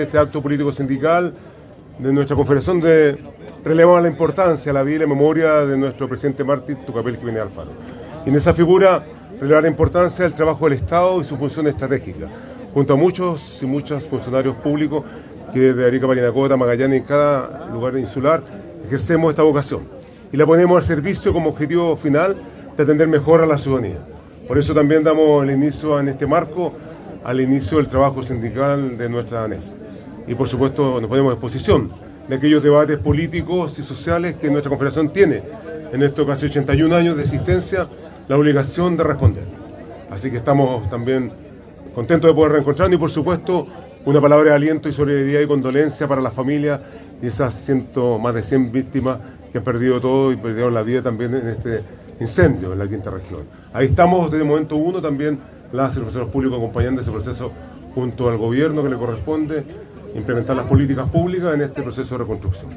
Este acto político sindical de nuestra confederación relevamos la importancia, la vida y la memoria de nuestro presidente Martín Tucapel Jiménez Alfaro. Y en esa figura relevar la importancia del trabajo del Estado y su función estratégica, junto a muchos y muchas funcionarios públicos que desde Arica, Parinacota, Magallanes y en cada lugar insular ejercemos esta vocación y la ponemos al servicio como objetivo final de atender mejor a la ciudadanía. Por eso también damos el inicio en este marco al inicio del trabajo sindical de nuestra ANEF. Y por supuesto nos ponemos a disposición de aquellos debates políticos y sociales que nuestra confederación tiene en estos casi 81 años de existencia la obligación de responder. Así que estamos también contentos de poder reencontrarnos y por supuesto una palabra de aliento y solidaridad y condolencia para las familias y esas más de 100 víctimas que han perdido todo y perdieron la vida también en este incendio en la quinta región. Ahí estamos desde el momento uno también las y los funcionarios públicos acompañando ese proceso junto al gobierno que le corresponde implementar las políticas públicas en este proceso de reconstrucción.